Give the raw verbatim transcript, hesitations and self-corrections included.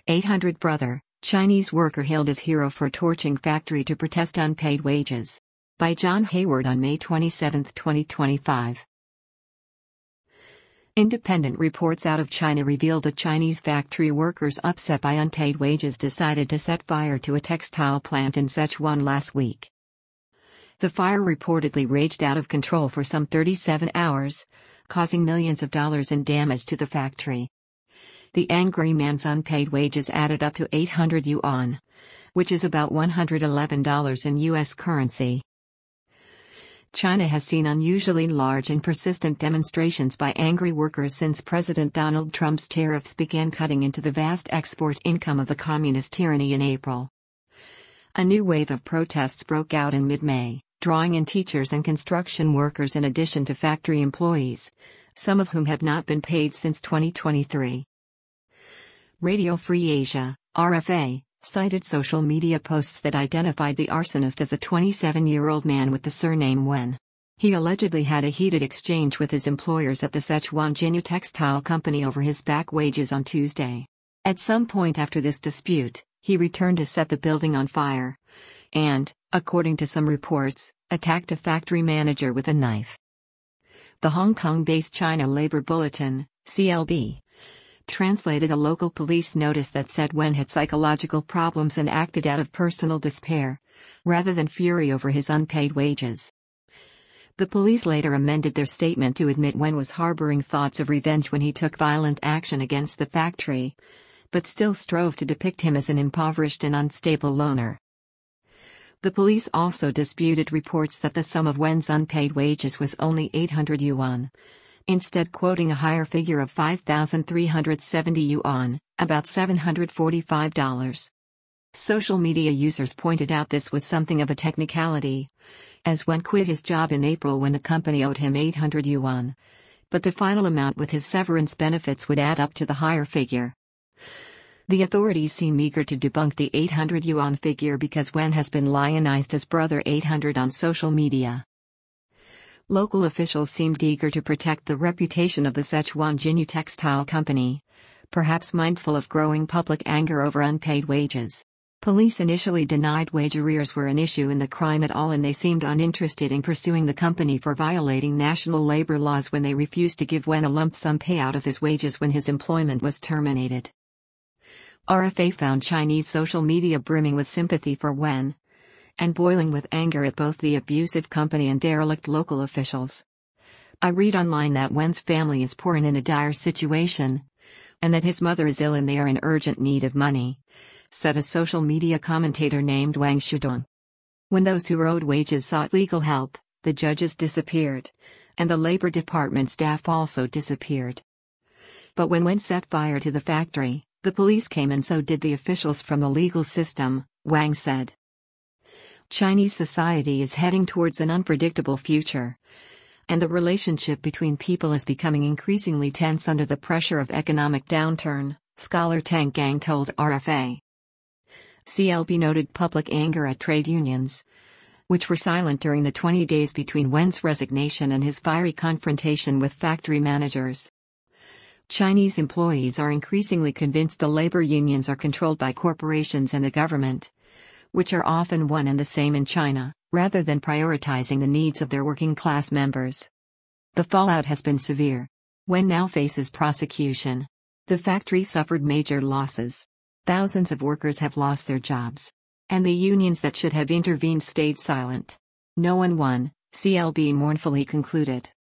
eight hundred brother, Chinese worker hailed as hero for torching factory to protest unpaid wages. By John Hayward on May twenty-seventh, twenty twenty-five. Independent reports out of China revealed that Chinese factory workers upset by unpaid wages decided to set fire to a textile plant in Sichuan last week. The fire reportedly raged out of control for some thirty-seven hours, causing millions of dollars in damage to the factory. The angry man's unpaid wages added up to eight hundred yuan, which is about one hundred eleven dollars in U S currency. China has seen unusually large and persistent demonstrations by angry workers since President Donald Trump's tariffs began cutting into the vast export income of the communist tyranny in April. A new wave of protests broke out in mid-May, drawing in teachers and construction workers in addition to factory employees, some of whom have not been paid since twenty twenty-three. Radio Free Asia, R F A, cited social media posts that identified the arsonist as a twenty-seven-year-old man with the surname Wen. He allegedly had a heated exchange with his employers at the Sichuan Jinyu Textile Company over his back wages on Tuesday. At some point after this dispute, he returned to set the building on fire and, according to some reports, attacked a factory manager with a knife. The Hong Kong-based China Labor Bulletin, C L B, translated a local police notice that said Wen had psychological problems and acted out of personal despair, rather than fury over his unpaid wages. The police later amended their statement to admit Wen was harboring thoughts of revenge when he took violent action against the factory, but still strove to depict him as an impoverished and unstable loner. The police also disputed reports that the sum of Wen's unpaid wages was only eight hundred yuan. Instead quoting a higher figure of five thousand three hundred seventy yuan, about seven hundred forty-five dollars. Social media users pointed out this was something of a technicality, as Wen quit his job in April when the company owed him eight hundred yuan, but the final amount with his severance benefits would add up to the higher figure. The authorities seem eager to debunk the eight hundred yuan figure because Wen has been lionized as Brother eight hundred on social media. Local officials seemed eager to protect the reputation of the Sichuan Jinyu Textile Company, perhaps mindful of growing public anger over unpaid wages. Police initially denied wage arrears were an issue in the crime at all, and they seemed uninterested in pursuing the company for violating national labor laws when they refused to give Wen a lump sum payout of his wages when his employment was terminated. R F A found Chinese social media brimming with sympathy for Wen, and boiling with anger at both the abusive company and derelict local officials. I read online that Wen's family is poor and in a dire situation, and that his mother is ill and they are in urgent need of money, said a social media commentator named Wang Shudong. When those who were owed wages sought legal help, the judges disappeared, and the Labor Department staff also disappeared. But when Wen set fire to the factory, the police came and so did the officials from the legal system, Wang said. Chinese society is heading towards an unpredictable future, and the relationship between people is becoming increasingly tense under the pressure of economic downturn, scholar Tang Gang told R F A. C L B noted public anger at trade unions, which were silent during the twenty days between Wen's resignation and his fiery confrontation with factory managers. Chinese employees are increasingly convinced the labor unions are controlled by corporations and the government, which are often one and the same in China, rather than prioritizing the needs of their working-class members. The fallout has been severe. Wen now faces prosecution. The factory suffered major losses. Thousands of workers have lost their jobs. And the unions that should have intervened stayed silent. No one won, C L B mournfully concluded.